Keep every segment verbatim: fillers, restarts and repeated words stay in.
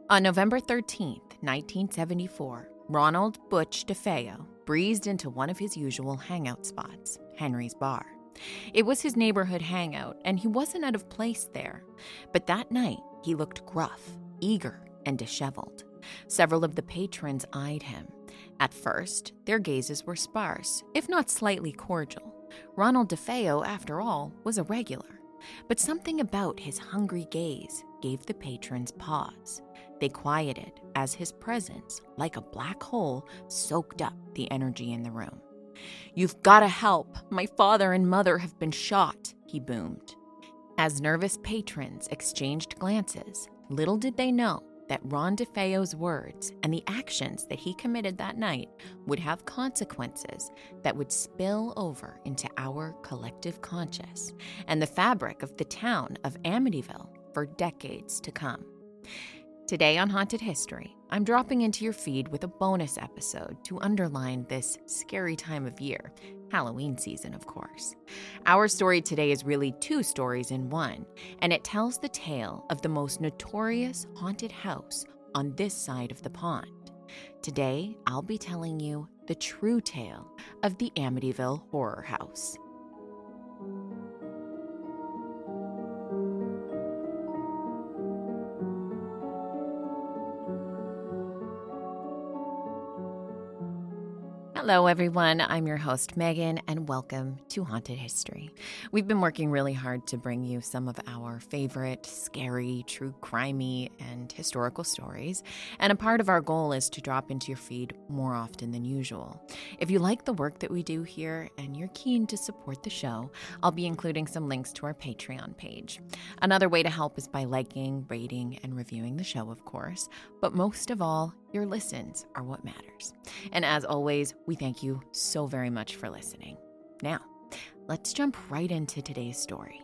On November thirteenth, nineteen seventy-four, Ronald Butch DeFeo breezed into one of his usual hangout spots, Henry's Bar. It was his neighborhood hangout, and he wasn't out of place there. But that night, he looked gruff, eager, and disheveled. Several of the patrons eyed him. At first, their gazes were sparse, if not slightly cordial. Ronald DeFeo, after all, was a regular. But something about his hungry gaze gave the patrons pause. They quieted as his presence, like a black hole, soaked up the energy in the room. "You've got to help. My father and mother have been shot," he boomed. As nervous patrons exchanged glances, little did they know that Ron DeFeo's words and the actions that he committed that night would have consequences that would spill over into our collective conscious and the fabric of the town of Amityville for decades to come. Today on Haunted History, I'm dropping into your feed with a bonus episode to underline this scary time of year, Halloween season, of course. Our story today is really two stories in one, and it tells the tale of the most notorious haunted house on this side of the pond. Today, I'll be telling you the true tale of the Amityville Horror House. Hello, everyone. I'm your host, Megan, and welcome to Haunted History. We've been working really hard to bring you some of our favorite, scary, true crimey, and historical stories, and a part of our goal is to drop into your feed more often than usual. If you like the work that we do here and you're keen to support the show, I'll be including some links to our Patreon page. Another way to help is by liking, rating, and reviewing the show, of course, but most of all, your listens are what matters. And as always, we thank you so very much for listening. Now, let's jump right into today's story.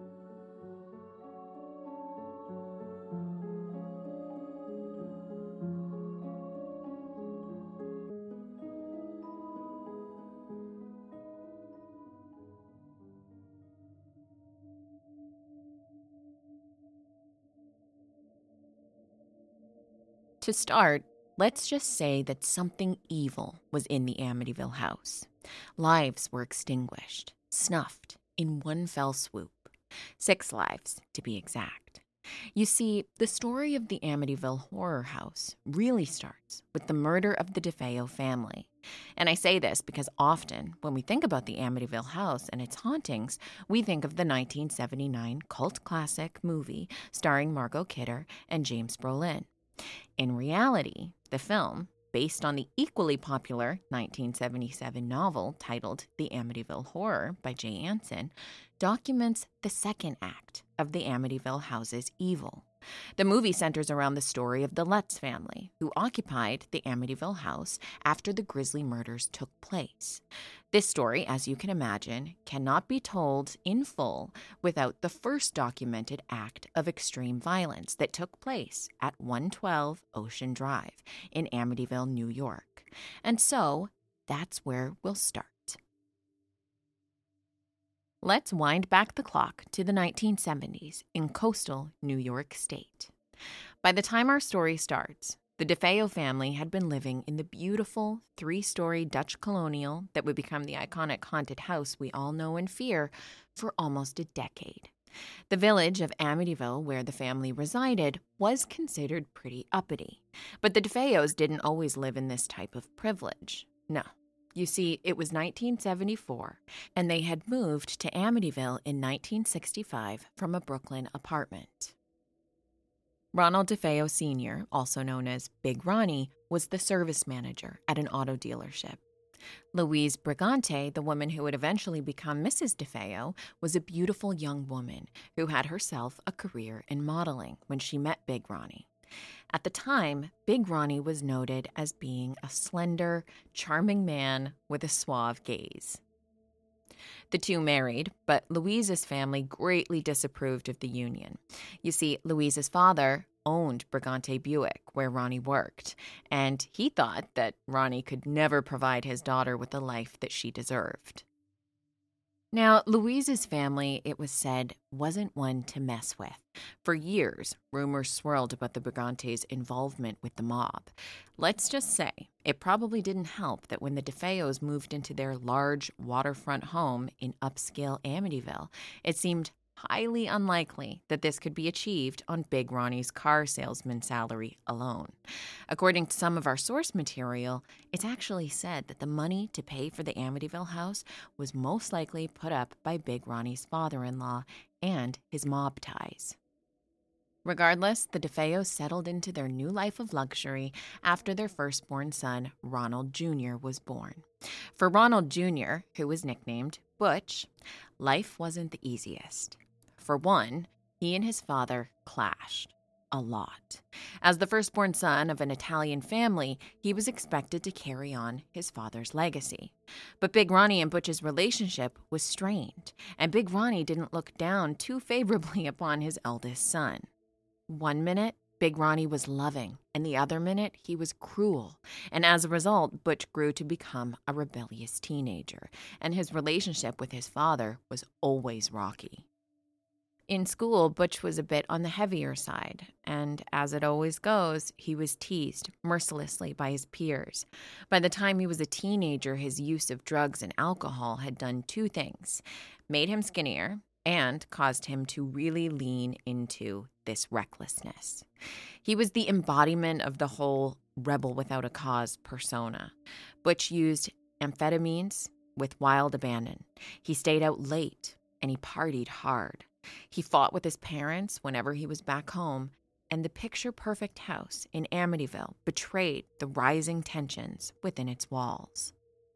To start, let's just say that something evil was in the Amityville house. Lives were extinguished, snuffed in one fell swoop. Six lives, to be exact. You see, the story of the Amityville Horror House really starts with the murder of the DeFeo family. And I say this because often, when we think about the Amityville house and its hauntings, we think of the nineteen seventy-nine cult classic movie starring Margot Kidder and James Brolin. In reality, the film, based on the equally popular nineteen seventy-seven novel titled The Amityville Horror by Jay Anson, documents the second act of the Amityville house's evil. The movie centers around the story of the Lutz family, who occupied the Amityville house after the grisly murders took place. This story, as you can imagine, cannot be told in full without the first documented act of extreme violence that took place at one twelve Ocean Drive in Amityville, New York. And so, that's where we'll start. Let's wind back the clock to the nineteen seventies in coastal New York State. By the time our story starts, the DeFeo family had been living in the beautiful three-story Dutch colonial that would become the iconic haunted house we all know and fear for almost a decade. The village of Amityville, where the family resided, was considered pretty uppity. But the DeFeos didn't always live in this type of privilege. No. You see, it was nineteen seventy-four, and they had moved to Amityville in nineteen sixty-five from a Brooklyn apartment. Ronald DeFeo Senior, also known as Big Ronnie, was the service manager at an auto dealership. Louise Brigante, the woman who would eventually become Missus DeFeo, was a beautiful young woman who had herself a career in modeling when she met Big Ronnie. At the time, Big Ronnie was noted as being a slender, charming man with a suave gaze. The two married, but Louise's family greatly disapproved of the union. You see, Louise's father owned Brigante Buick, where Ronnie worked, and he thought that Ronnie could never provide his daughter with the life that she deserved. Now, Louise's family, it was said, wasn't one to mess with. For years, rumors swirled about the Brigantes' involvement with the mob. Let's just say, it probably didn't help that when the DeFeos moved into their large waterfront home in upscale Amityville, it seemed highly unlikely that this could be achieved on Big Ronnie's car salesman salary alone. According to some of our source material, it's actually said that the money to pay for the Amityville house was most likely put up by Big Ronnie's father-in-law and his mob ties. Regardless, the DeFeos settled into their new life of luxury after their firstborn son, Ronald Junior, was born. For Ronald Junior, who was nicknamed Butch, life wasn't the easiest. For one, he and his father clashed a lot. As the firstborn son of an Italian family, he was expected to carry on his father's legacy. But Big Ronnie and Butch's relationship was strained, and Big Ronnie didn't look down too favorably upon his eldest son. One minute, Big Ronnie was loving, and the other minute, he was cruel. And as a result, Butch grew to become a rebellious teenager, and his relationship with his father was always rocky. In school, Butch was a bit on the heavier side, and as it always goes, he was teased mercilessly by his peers. By the time he was a teenager, his use of drugs and alcohol had done two things: made him skinnier and caused him to really lean into this recklessness. He was the embodiment of the whole rebel without a cause persona. Butch used amphetamines with wild abandon. He stayed out late, and he partied hard. He fought with his parents whenever he was back home, and the picture-perfect house in Amityville betrayed the rising tensions within its walls.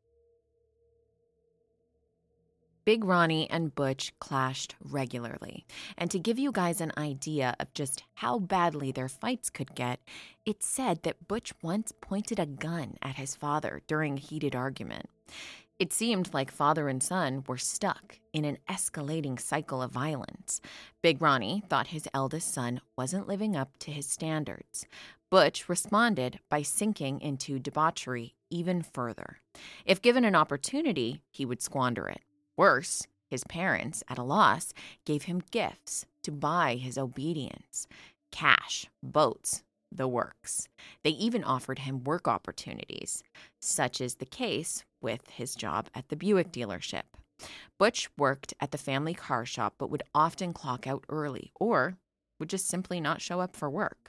Big Ronnie and Butch clashed regularly, and to give you guys an idea of just how badly their fights could get, it's said that Butch once pointed a gun at his father during a heated argument. It seemed like father and son were stuck in an escalating cycle of violence. Big Ronnie thought his eldest son wasn't living up to his standards. Butch responded by sinking into debauchery even further. If given an opportunity, he would squander it. Worse, his parents, at a loss, gave him gifts to buy his obedience. Cash, boats, the works. They even offered him work opportunities. Such is the case with his job at the Buick dealership. Butch worked at the family car shop but would often clock out early or would just simply not show up for work.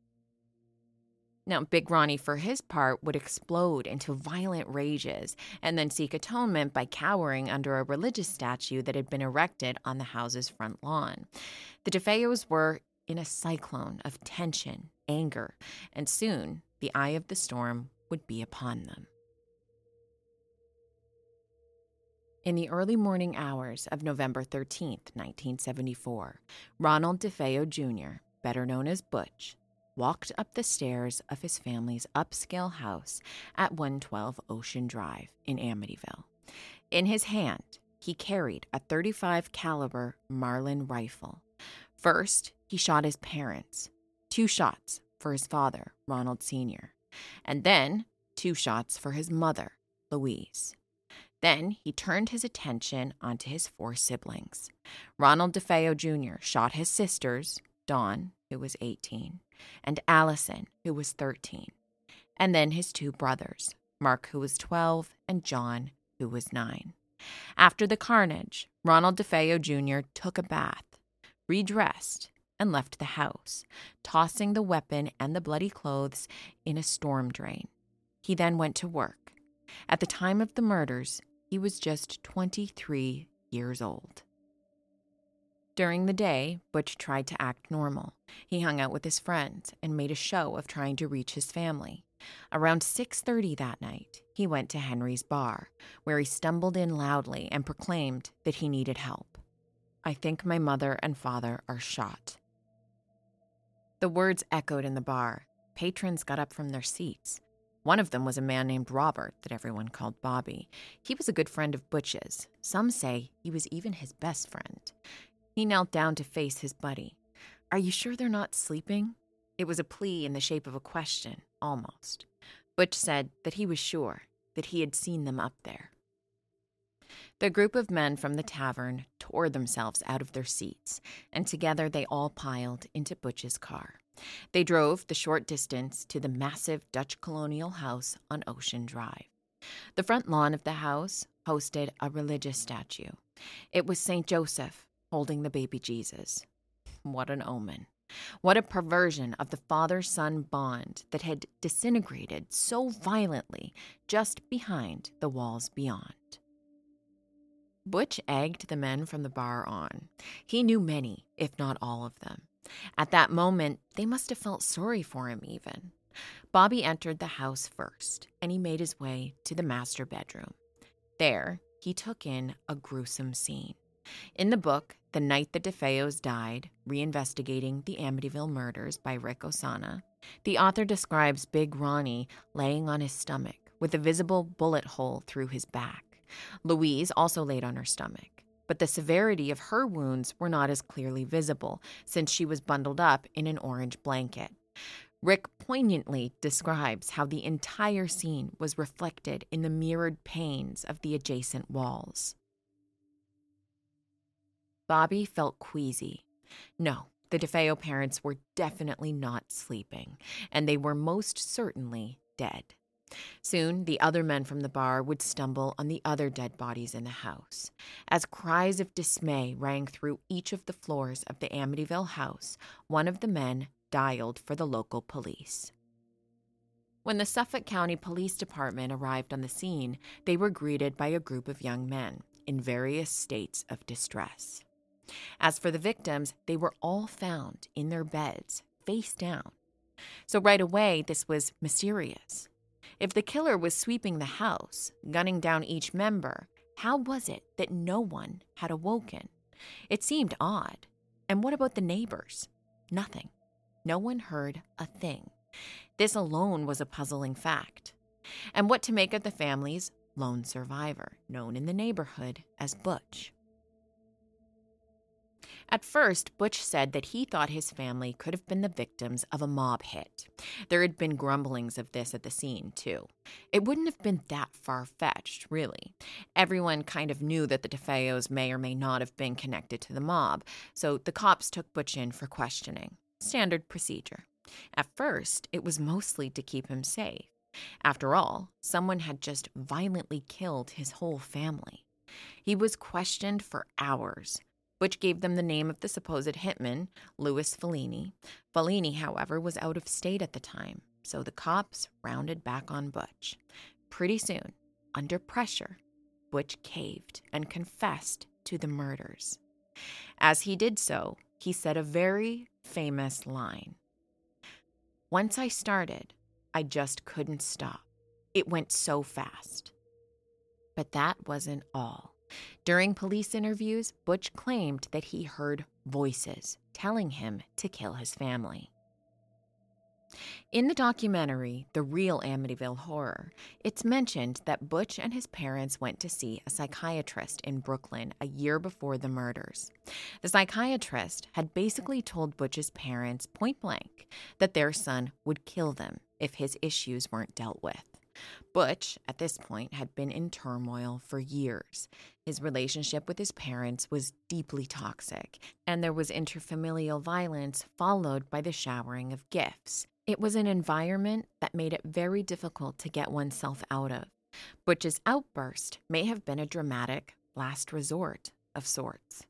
Now, Big Ronnie, for his part, would explode into violent rages and then seek atonement by cowering under a religious statue that had been erected on the house's front lawn. The DeFeos were in a cyclone of tension, anger, and soon the eye of the storm would be upon them. In the early morning hours of November thirteenth, nineteen seventy-four, Ronald DeFeo Junior, better known as Butch, walked up the stairs of his family's upscale house at one twelve Ocean Drive in Amityville. In his hand, he carried a thirty-five caliber Marlin rifle. First, he shot his parents, two shots for his father, Ronald Senior, and then two shots for his mother, Louise. Then he turned his attention onto his four siblings. Ronald DeFeo Junior shot his sisters, Dawn, who was eighteen, and Allison, who was thirteen, and then his two brothers, Mark, who was twelve, and John, who was nine. After the carnage, Ronald DeFeo Junior took a bath, redressed, and left the house, tossing the weapon and the bloody clothes in a storm drain. He then went to work. At the time of the murders, he was just twenty-three years old. During the day, Butch tried to act normal. He hung out with his friends and made a show of trying to reach his family. Around six thirty that night, he went to Henry's bar, where he stumbled in loudly and proclaimed that he needed help. "I think my mother and father are shot." The words echoed in the bar. Patrons got up from their seats. One of them was a man named Robert that everyone called Bobby. He was a good friend of Butch's. Some say he was even his best friend. He knelt down to face his buddy. "Are you sure they're not sleeping?" It was a plea in the shape of a question, almost. Butch said that he was sure, that he had seen them up there. The group of men from the tavern tore themselves out of their seats, and together they all piled into Butch's car. They drove the short distance to the massive Dutch colonial house on Ocean Drive. The front lawn of the house hosted a religious statue. It was Saint Joseph holding the baby Jesus. What an omen. What a perversion of the father-son bond that had disintegrated so violently just behind the walls beyond. Butch egged the men from the bar on. He knew many, if not all of them. At that moment, they must have felt sorry for him even. Bobby entered the house first, and he made his way to the master bedroom. There, he took in a gruesome scene. In the book, The Night the DeFeos Died, Reinvestigating the Amityville Murders by Rick Osana, the author describes Big Ronnie laying on his stomach with a visible bullet hole through his back. Louise also laid on her stomach, but the severity of her wounds were not as clearly visible since she was bundled up in an orange blanket. Rick poignantly describes how the entire scene was reflected in the mirrored panes of the adjacent walls. Bobby felt queasy. No, the DeFeo parents were definitely not sleeping, and they were most certainly dead. Soon, the other men from the bar would stumble on the other dead bodies in the house. As cries of dismay rang through each of the floors of the Amityville house, one of the men dialed for the local police. When the Suffolk County Police Department arrived on the scene, they were greeted by a group of young men in various states of distress. As for the victims, they were all found in their beds, face down. So right away, this was mysterious. If the killer was sweeping the house, gunning down each member, how was it that no one had awoken? It seemed odd. And what about the neighbors? Nothing. No one heard a thing. This alone was a puzzling fact. And what to make of the family's lone survivor, known in the neighborhood as Butch? At first, Butch said that he thought his family could have been the victims of a mob hit. There had been grumblings of this at the scene, too. It wouldn't have been that far-fetched, really. Everyone kind of knew that the DeFeos may or may not have been connected to the mob, so the cops took Butch in for questioning. Standard procedure. At first, it was mostly to keep him safe. After all, someone had just violently killed his whole family. He was questioned for hours. Butch gave them the name of the supposed hitman, Louis Fellini. Fellini, however, was out of state at the time, so the cops rounded back on Butch. Pretty soon, under pressure, Butch caved and confessed to the murders. As he did so, he said a very famous line. "Once I started, I just couldn't stop. It went so fast." But that wasn't all. During police interviews, Butch claimed that he heard voices telling him to kill his family. In the documentary, The Real Amityville Horror, it's mentioned that Butch and his parents went to see a psychiatrist in Brooklyn a year before the murders. The psychiatrist had basically told Butch's parents point blank that their son would kill them if his issues weren't dealt with. Butch, at this point, had been in turmoil for years. His relationship with his parents was deeply toxic, and there was interfamilial violence followed by the showering of gifts. It was an environment that made it very difficult to get oneself out of. Butch's outburst may have been a dramatic last resort of sorts.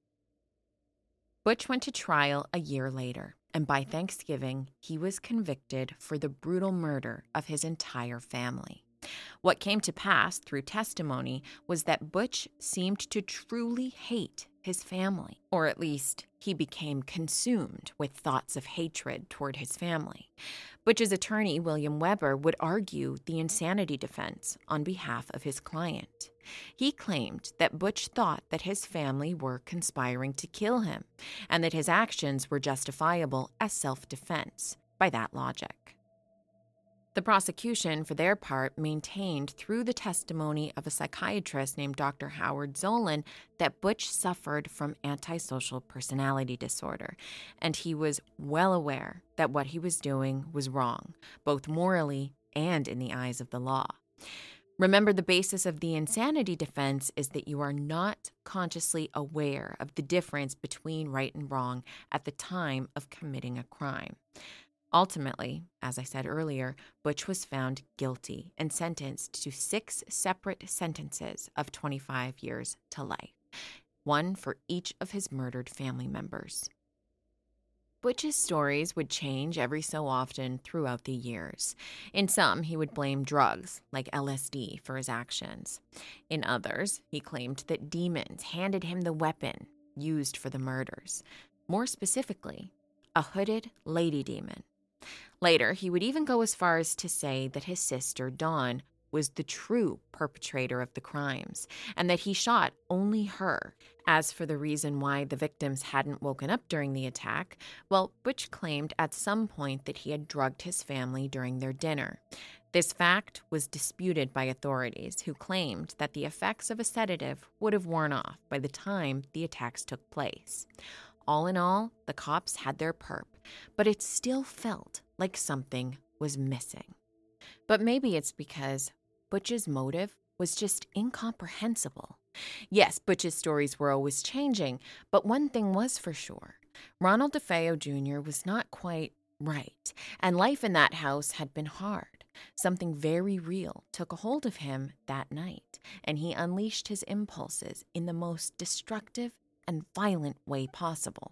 Butch went to trial a year later, and by Thanksgiving, he was convicted for the brutal murder of his entire family. What came to pass through testimony was that Butch seemed to truly hate his family, or at least he became consumed with thoughts of hatred toward his family. Butch's attorney, William Weber, would argue the insanity defense on behalf of his client. He claimed that Butch thought that his family were conspiring to kill him, and that his actions were justifiable as self-defense by that logic. The prosecution, for their part, maintained through the testimony of a psychiatrist named Doctor Howard Zolan that Butch suffered from antisocial personality disorder, and he was well aware that what he was doing was wrong, both morally and in the eyes of the law. Remember, the basis of the insanity defense is that you are not consciously aware of the difference between right and wrong at the time of committing a crime. Ultimately, as I said earlier, Butch was found guilty and sentenced to six separate sentences of twenty-five years to life, one for each of his murdered family members. Butch's stories would change every so often throughout the years. In some, he would blame drugs, like L S D, for his actions. In others, he claimed that demons handed him the weapon used for the murders. More specifically, a hooded lady demon. Later, he would even go as far as to say that his sister, Dawn, was the true perpetrator of the crimes, and that he shot only her. As for the reason why the victims hadn't woken up during the attack, well, Butch claimed at some point that he had drugged his family during their dinner. This fact was disputed by authorities, who claimed that the effects of a sedative would have worn off by the time the attacks took place. All in all, the cops had their perp, but it still felt like something was missing. But maybe it's because Butch's motive was just incomprehensible. Yes, Butch's stories were always changing, but one thing was for sure. Ronald DeFeo Junior was not quite right, and life in that house had been hard. Something very real took a hold of him that night, and he unleashed his impulses in the most destructive and violent way possible.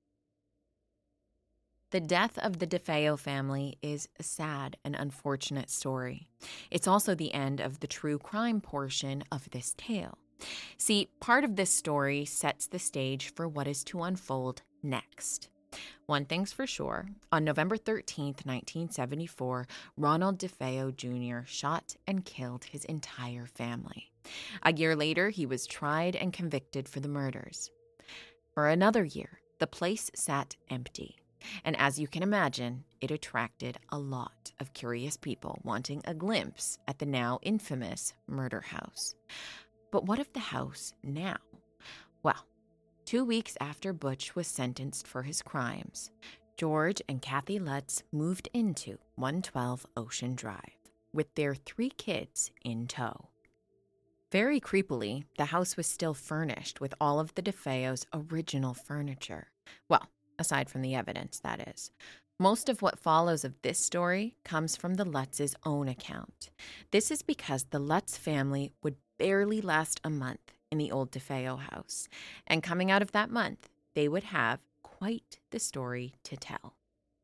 The death of the DeFeo family is a sad and unfortunate story. It's also the end of the true crime portion of this tale. See, part of this story sets the stage for what is to unfold next. One thing's for sure, on November thirteenth, nineteen seventy-four, Ronald DeFeo Junior shot and killed his entire family. A year later, he was tried and convicted for the murders. For another year, the place sat empty. And as you can imagine, it attracted a lot of curious people wanting a glimpse at the now infamous murder house. But what of the house now? Well, two weeks after Butch was sentenced for his crimes, George and Kathy Lutz moved into one twelve Ocean Drive with their three kids in tow. Very creepily, the house was still furnished with all of the DeFeo's original furniture. Well, aside from the evidence, that is. Most of what follows of this story comes from the Lutz's own account. This is because the Lutz family would barely last a month in the old DeFeo house, and coming out of that month, they would have quite the story to tell.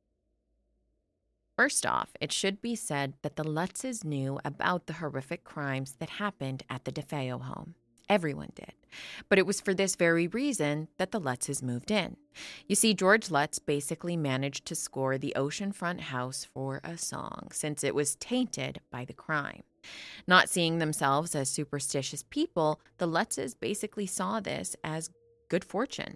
First off, it should be said that the Lutzes knew about the horrific crimes that happened at the DeFeo home. Everyone did. But it was for this very reason that the Lutzes moved in. You see, George Lutz basically managed to score the oceanfront house for a song, since it was tainted by the crime. Not seeing themselves as superstitious people, the Lutzes basically saw this as good fortune.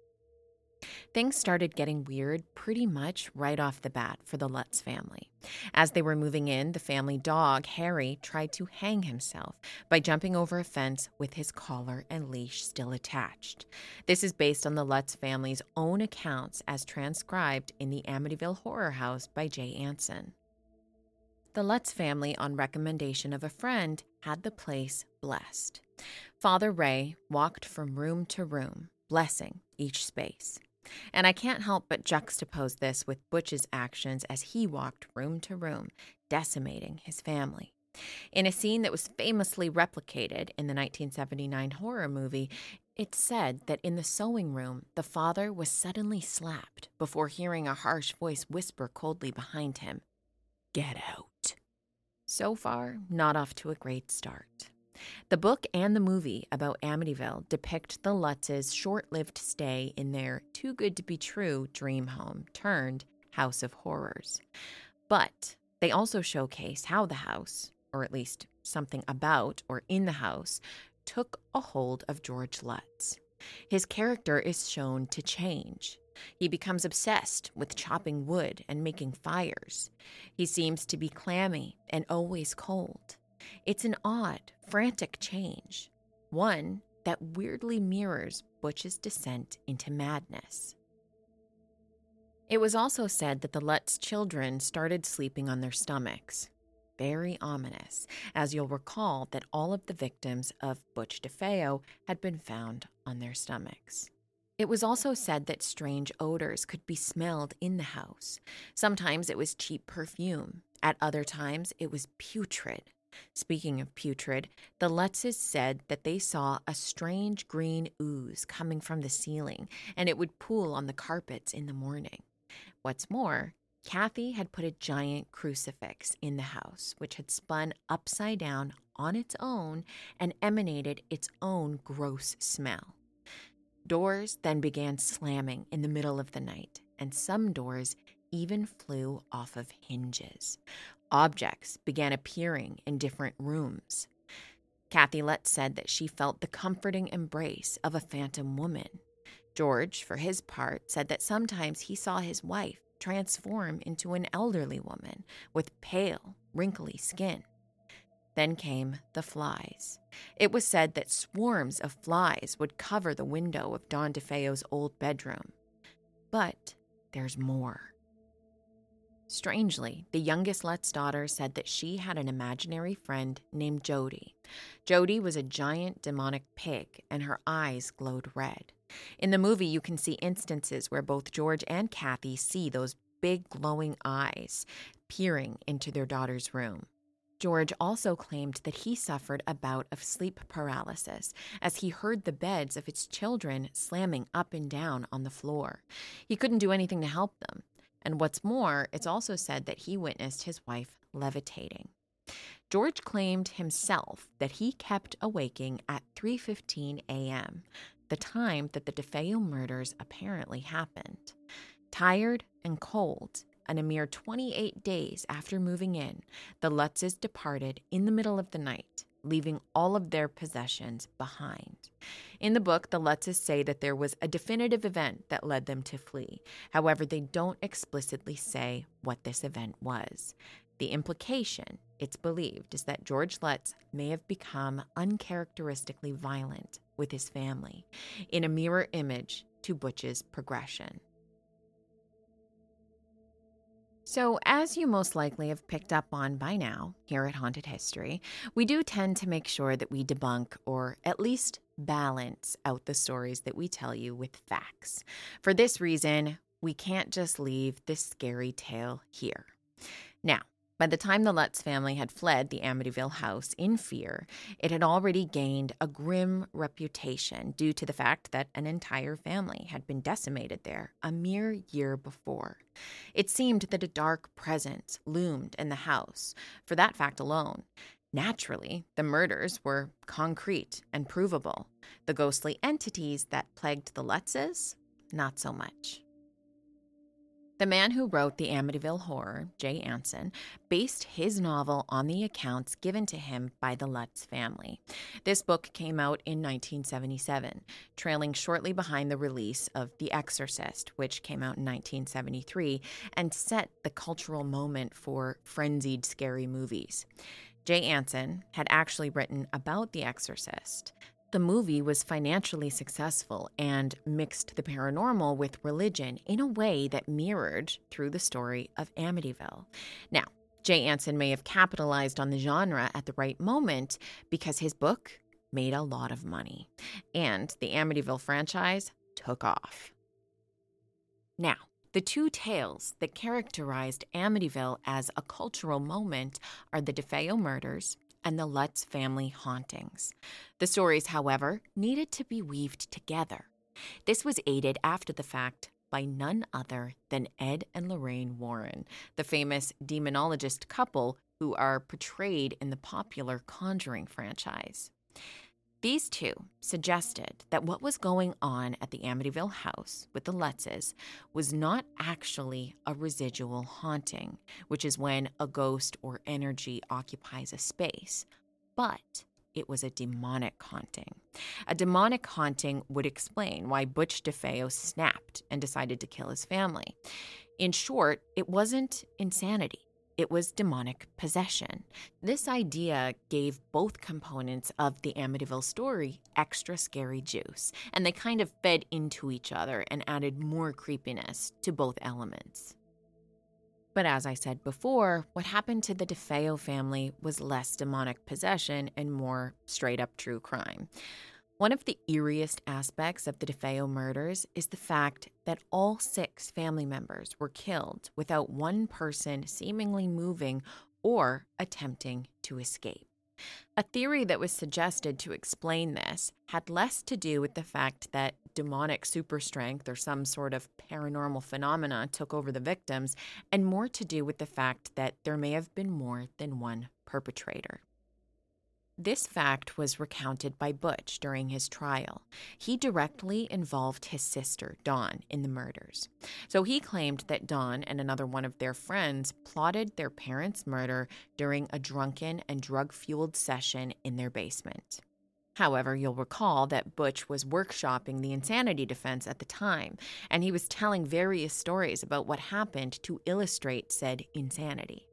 Things started getting weird pretty much right off the bat for the Lutz family. As they were moving in, the family dog, Harry, tried to hang himself by jumping over a fence with his collar and leash still attached. This is based on the Lutz family's own accounts as transcribed in the Amityville Horror House by Jay Anson. The Lutz family, on recommendation of a friend, had the place blessed. Father Ray walked from room to room, blessing each space. And I can't help but juxtapose this with Butch's actions as he walked room to room, decimating his family. In a scene that was famously replicated in the nineteen seventy-nine horror movie, it's said that in the sewing room, the father was suddenly slapped before hearing a harsh voice whisper coldly behind him, "Get out." So far, not off to a great start. The book and the movie about Amityville depict the Lutz's short-lived stay in their too-good-to-be-true dream home turned house of horrors. But they also showcase how the house, or at least something about or in the house, took a hold of George Lutz. His character is shown to change. He becomes obsessed with chopping wood and making fires. He seems to be clammy and always cold. It's an odd, frantic change, one that weirdly mirrors Butch's descent into madness. It was also said that the Lutz children started sleeping on their stomachs. very ominous, as you'll recall that all of the victims of Butch DeFeo had been found on their stomachs. It was also said that strange odors could be smelled in the house. Sometimes it was cheap perfume. At other times, it was putrid. Speaking of putrid, the Lutzes said that they saw a strange green ooze coming from the ceiling, and it would pool on the carpets in the morning. What's more, Kathy had put a giant crucifix in the house, which had spun upside down on its own and emanated its own gross smell. Doors then began slamming in the middle of the night, and some doors even flew off of hinges. Objects began appearing in different rooms. Kathy Lutz said that she felt the comforting embrace of a phantom woman. George, for his part, said that sometimes he saw his wife transform into an elderly woman with pale, wrinkly skin. Then came the flies. It was said that swarms of flies would cover the window of Don DeFeo's old bedroom. But there's more. Strangely, the youngest Lutz daughter said that she had an imaginary friend named Jody. Jody was a giant demonic pig, and her eyes glowed red. In the movie, you can see instances where both George and Kathy see those big glowing eyes peering into their daughter's room. George also claimed that he suffered a bout of sleep paralysis as he heard the beds of his children slamming up and down on the floor. He couldn't do anything to help them. And what's more, it's also said that he witnessed his wife levitating. George claimed himself that he kept awaking at three fifteen a.m., the time that the DeFeo murders apparently happened. Tired and cold, and a mere twenty-eight days after moving in, the Lutzes departed in the middle of the night, leaving all of their possessions behind. In the book, the Lutzes say that there was a definitive event that led them to flee. However, they don't explicitly say what this event was. The implication, it's believed, is that George Lutz may have become uncharacteristically violent with his family, in a mirror image to Butch's progression. So, as you most likely have picked up on by now here at Haunted History, we do tend to make sure that we debunk or at least balance out the stories that we tell you with facts. For this reason, we can't just leave this scary tale here. Now, by the time the Lutz family had fled the Amityville house in fear, it had already gained a grim reputation due to the fact that an entire family had been decimated there a mere year before. It seemed that a dark presence loomed in the house. For that fact alone, naturally, the murders were concrete and provable. The ghostly entities that plagued the Lutzes, not so much. The man who wrote the Amityville Horror, Jay Anson, based his novel on the accounts given to him by the Lutz family. This book came out in nineteen seventy-seven, trailing shortly behind the release of The Exorcist, which came out in nineteen seventy-three, and set the cultural moment for frenzied scary movies. Jay Anson had actually written about The Exorcist. The movie was financially successful and mixed the paranormal with religion in a way that mirrored through the story of Amityville. Now, Jay Anson may have capitalized on the genre at the right moment because his book made a lot of money, and the Amityville franchise took off. Now, the two tales that characterized Amityville as a cultural moment are the DeFeo murders and the Lutz family hauntings. The stories, however, needed to be weaved together. This was aided after the fact by none other than Ed and Lorraine Warren, the famous demonologist couple who are portrayed in the popular Conjuring franchise. These two suggested that what was going on at the Amityville house with the Lutzes was not actually a residual haunting, which is when a ghost or energy occupies a space, but it was a demonic haunting. A demonic haunting would explain why Butch DeFeo snapped and decided to kill his family. In short, it wasn't insanity. It was demonic possession. This idea gave both components of the Amityville story extra scary juice, and they kind of fed into each other and added more creepiness to both elements. But as I said before, what happened to the DeFeo family was less demonic possession and more straight-up true crime. One of the eeriest aspects of the DeFeo murders is the fact that all six family members were killed without one person seemingly moving or attempting to escape. A theory that was suggested to explain this had less to do with the fact that demonic superstrength or some sort of paranormal phenomena took over the victims, and more to do with the fact that there may have been more than one perpetrator. This fact was recounted by Butch during his trial. He directly involved his sister, Dawn, in the murders. So he claimed that Dawn and another one of their friends plotted their parents' murder during a drunken and drug-fueled session in their basement. However, you'll recall that Butch was workshopping the insanity defense at the time, and he was telling various stories about what happened to illustrate said insanity.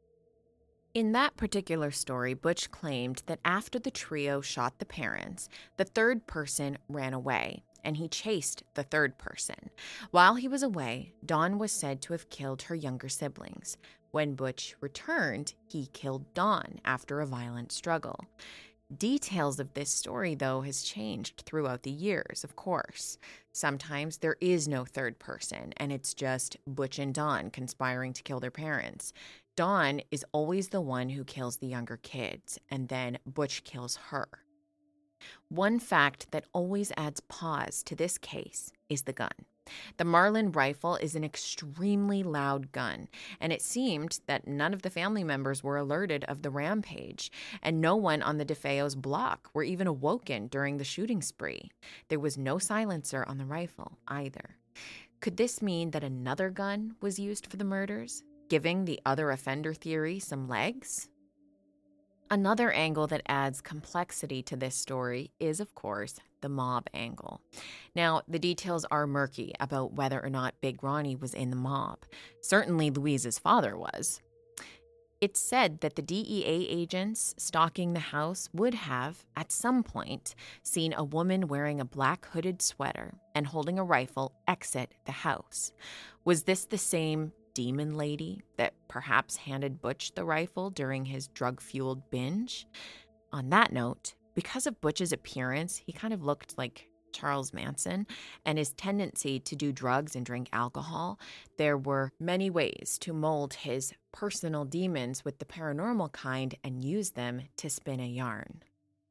In that particular story, Butch claimed that after the trio shot the parents, the third person ran away, and he chased the third person. While he was away, Dawn was said to have killed her younger siblings. When Butch returned, he killed Dawn after a violent struggle. Details of this story, though, has changed throughout the years, of course. Sometimes there is no third person, and it's just Butch and Dawn conspiring to kill their parents. Dawn is always the one who kills the younger kids, and then Butch kills her. One fact that always adds pause to this case is the gun. The Marlin rifle is an extremely loud gun, and it seemed that none of the family members were alerted of the rampage, and no one on the DeFeo's block were even awoken during the shooting spree. There was no silencer on the rifle either. Could this mean that another gun was used for the murders, giving the other offender theory some legs? Another angle that adds complexity to this story is, of course, the mob angle. Now, the details are murky about whether or not Big Ronnie was in the mob. Certainly Louise's father was. It's said that the D E A agents stalking the house would have, at some point, seen a woman wearing a black hooded sweater and holding a rifle exit the house. Was this the same demon lady that perhaps handed Butch the rifle during his drug-fueled binge? On that note, because of Butch's appearance, he kind of looked like Charles Manson, and his tendency to do drugs and drink alcohol, there were many ways to mold his personal demons with the paranormal kind and use them to spin a yarn.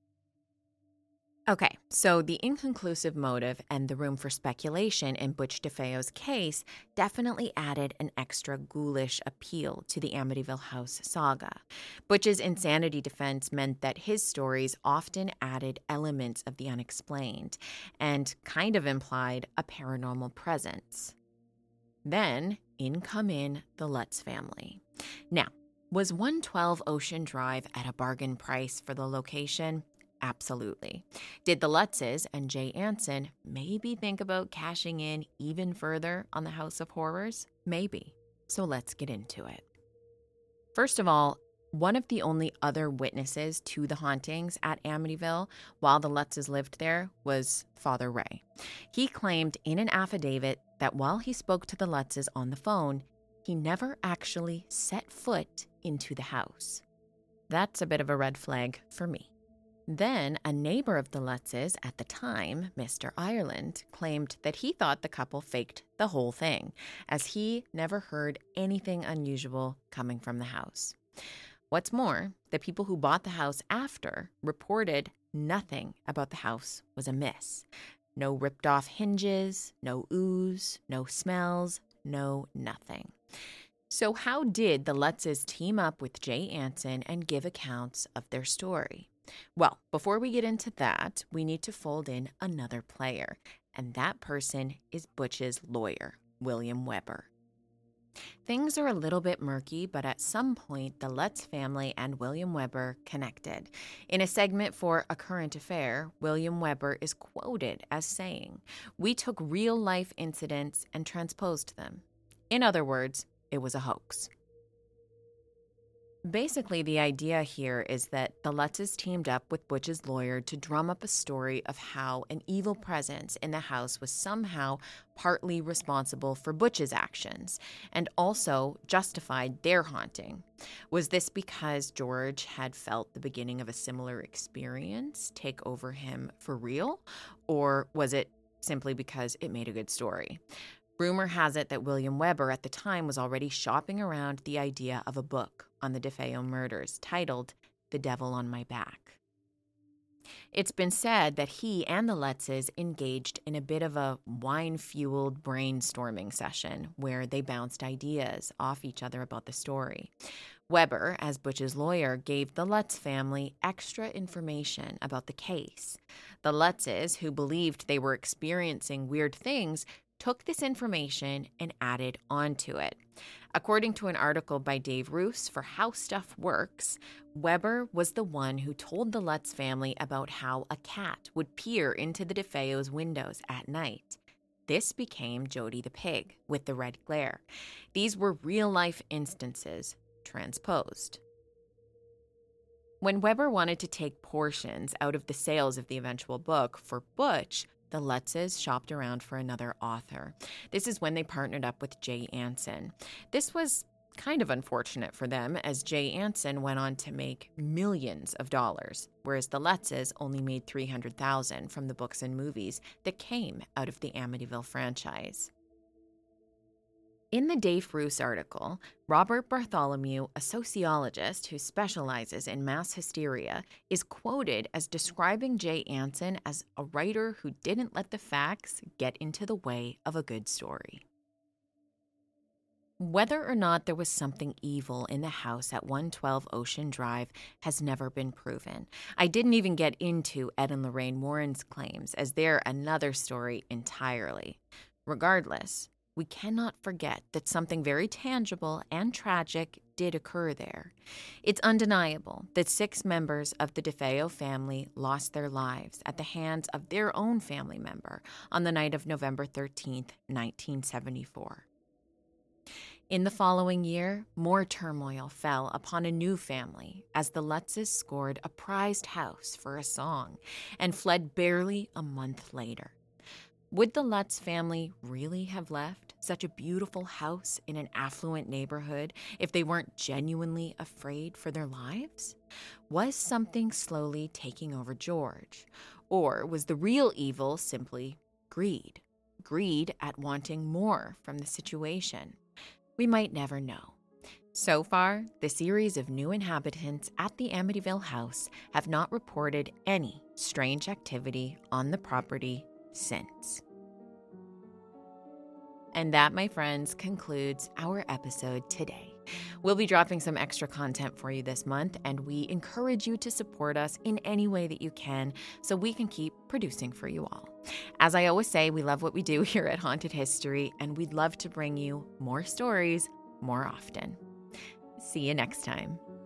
Okay, so the inconclusive motive and the room for speculation in Butch DeFeo's case definitely added an extra ghoulish appeal to the Amityville House saga. Butch's insanity defense meant that his stories often added elements of the unexplained and kind of implied a paranormal presence. Then, in come in the Lutz family. Now, was one twelve Ocean Drive at a bargain price for the location? Absolutely. Did the Lutzes and Jay Anson maybe think about cashing in even further on the House of Horrors? Maybe. So let's get into it. First of all, one of the only other witnesses to the hauntings at Amityville while the Lutzes lived there was Father Ray. He claimed in an affidavit that while he spoke to the Lutzes on the phone, he never actually set foot into the house. That's a bit of a red flag for me. Then, a neighbor of the Lutzes at the time, Mister Ireland, claimed that he thought the couple faked the whole thing, as he never heard anything unusual coming from the house. What's more, the people who bought the house after reported nothing about the house was amiss. No ripped-off hinges, no ooze, no smells, no nothing. So how did the Lutzes team up with Jay Anson and give accounts of their story? Well, before we get into that, we need to fold in another player, and that person is Butch's lawyer, William Weber. Things are a little bit murky, but at some point, the Lutz family and William Weber connected. In a segment for A Current Affair, William Weber is quoted as saying, "We took real-life incidents and transposed them." In other words, it was a hoax. Basically, the idea here is that the Lutzes teamed up with Butch's lawyer to drum up a story of how an evil presence in the house was somehow partly responsible for Butch's actions and also justified their haunting. Was this because George had felt the beginning of a similar experience take over him for real, or was it simply because it made a good story? Rumor has it that William Weber at the time was already shopping around the idea of a book on the DeFeo murders titled The Devil on My Back. It's been said that he and the Lutzes engaged in a bit of a wine-fueled brainstorming session where they bounced ideas off each other about the story. Weber, as Butch's lawyer, gave the Lutz family extra information about the case. The Lutzes, who believed they were experiencing weird things, took this information and added onto it. According to an article by Dave Roos for How Stuff Works, Weber was the one who told the Lutz family about how a cat would peer into the DeFeo's windows at night. This became Jody the pig with the red glare. These were real-life instances transposed. When Weber wanted to take portions out of the sales of the eventual book for Butch, the Lutzes shopped around for another author. This is when they partnered up with Jay Anson. This was kind of unfortunate for them, as Jay Anson went on to make millions of dollars, whereas the Lutzes only made three hundred thousand dollars from the books and movies that came out of the Amityville franchise. In the Dave Roos article, Robert Bartholomew, a sociologist who specializes in mass hysteria, is quoted as describing Jay Anson as a writer who didn't let the facts get into the way of a good story. Whether or not there was something evil in the house at one twelve Ocean Drive has never been proven. I didn't even get into Ed and Lorraine Warren's claims, as they're another story entirely. Regardless, we cannot forget that something very tangible and tragic did occur there. It's undeniable that six members of the DeFeo family lost their lives at the hands of their own family member on the night of November thirteenth, nineteen seventy-four. In the following year, more turmoil fell upon a new family as the Lutzes scored a prized house for a song and fled barely a month later. Would the Lutz family really have left such a beautiful house in an affluent neighborhood if they weren't genuinely afraid for their lives? Was something slowly taking over George? Or was the real evil simply greed? Greed at wanting more from the situation? We might never know. So far, the series of new inhabitants at the Amityville house have not reported any strange activity on the property since. And that, my friends, concludes our episode today. We'll be dropping some extra content for you this month, and we encourage you to support us in any way that you can so we can keep producing for you all. As I always say, we love what we do here at Haunted History, and we'd love to bring you more stories more often. See you next time.